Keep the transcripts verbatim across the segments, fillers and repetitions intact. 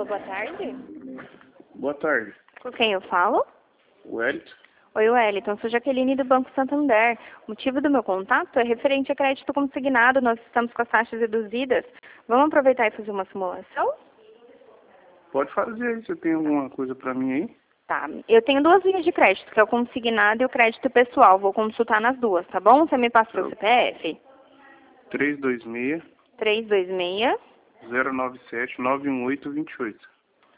Alô, boa tarde. Boa tarde. Com quem eu falo? Wellington? Oi, Wellington. Sou Jaqueline do Banco Santander. O motivo do meu contato é referente a crédito consignado. Nós estamos com as taxas reduzidas. Vamos aproveitar e fazer uma simulação? Pode fazer aí. Você tem alguma coisa pra mim aí? Tá. Eu tenho duas linhas de crédito, que é o consignado e o crédito pessoal. Vou consultar nas duas, tá bom? Você me passa o seu C P F? três dois seis, três dois seis. zero nove sete, nove um oito, dois oito.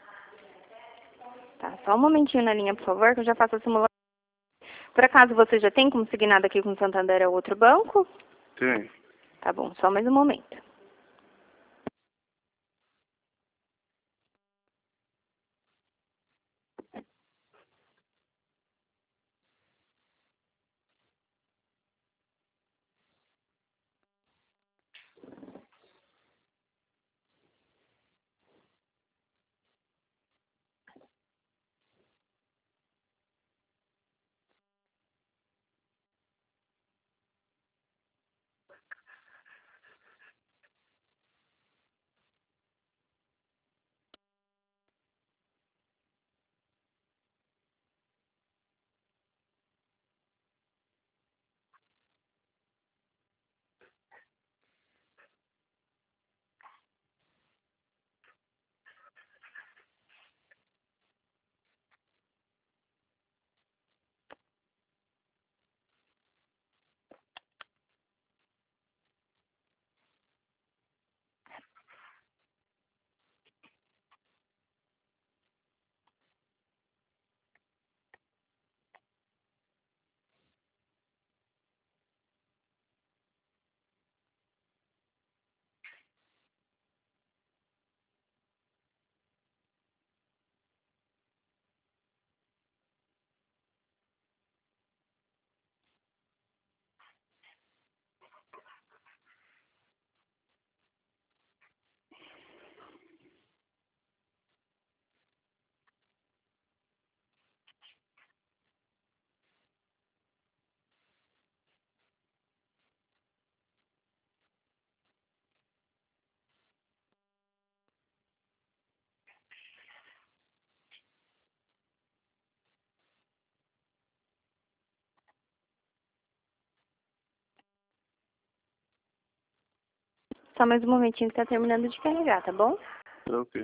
Tá, só um momentinho na linha, por favor, que eu já faço a simulação. Por acaso você já tem consignado aqui com o Santander ou outro banco? Tem. Tá bom, só mais um momento. Só mais um momentinho que tá terminando de carregar, tá bom? Ok.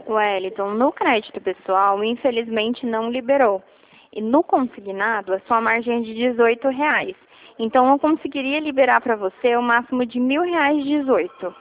Wellington, no crédito pessoal, infelizmente não liberou. E no consignado, a sua margem é de dezoito reais. Então, eu conseguiria liberar para você o máximo de mil reais dezoito.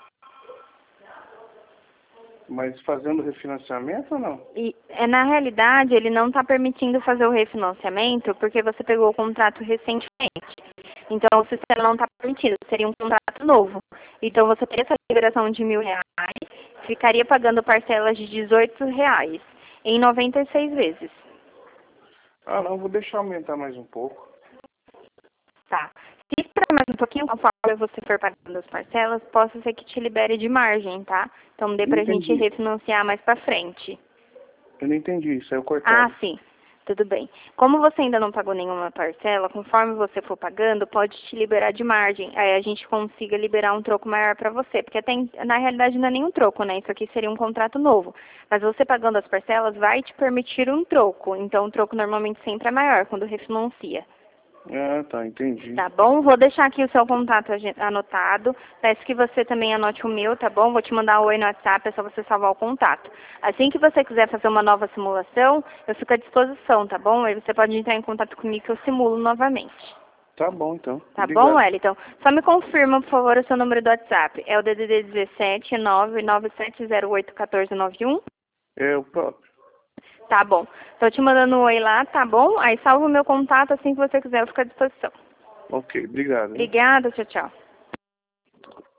Mas fazendo refinanciamento ou não? E, é, na realidade, ele não está permitindo fazer o refinanciamento porque você pegou o contrato recentemente. Então, o sistema não está permitindo, seria um contrato novo. Então, você teria essa liberação de mil reais, ficaria pagando parcelas de dezoito reais em noventa e seis vezes. Ah, não, vou deixar aumentar mais um pouco. Tá. Se esperar mais um pouquinho, conforme você for pagando as parcelas, possa ser que te libere de margem, tá? Então, dê pra gente refinanciar mais pra frente. Eu não entendi isso, aí eu cortava. Ah, sim. Tudo bem. Como você ainda não pagou nenhuma parcela, conforme você for pagando, pode te liberar de margem. Aí a gente consiga liberar um troco maior para você. Porque até, na realidade não é nenhum troco, né? Isso aqui seria um contrato novo. Mas você pagando as parcelas vai te permitir um troco. Então o troco normalmente sempre é maior quando refinancia. Ah, tá, entendi. Tá bom? Vou deixar aqui o seu contato anotado. Peço que você também anote o meu, tá bom? Vou te mandar um oi no WhatsApp, é só você salvar o contato. Assim que você quiser fazer uma nova simulação, eu fico à disposição, tá bom? Aí você pode entrar em contato comigo que eu simulo novamente. Tá bom, então. Tá Obrigado. bom, Wellington? Só me confirma, por favor, o seu número do WhatsApp. É o D D D dezessete, nove nove sete zero oito, um quatro nove um? É o próprio. Tá bom. Tô te mandando um oi lá, tá bom? Aí salva o meu contato, assim que você quiser, eu fico à disposição. Ok, obrigado. Hein? Obrigada, tchau, tchau.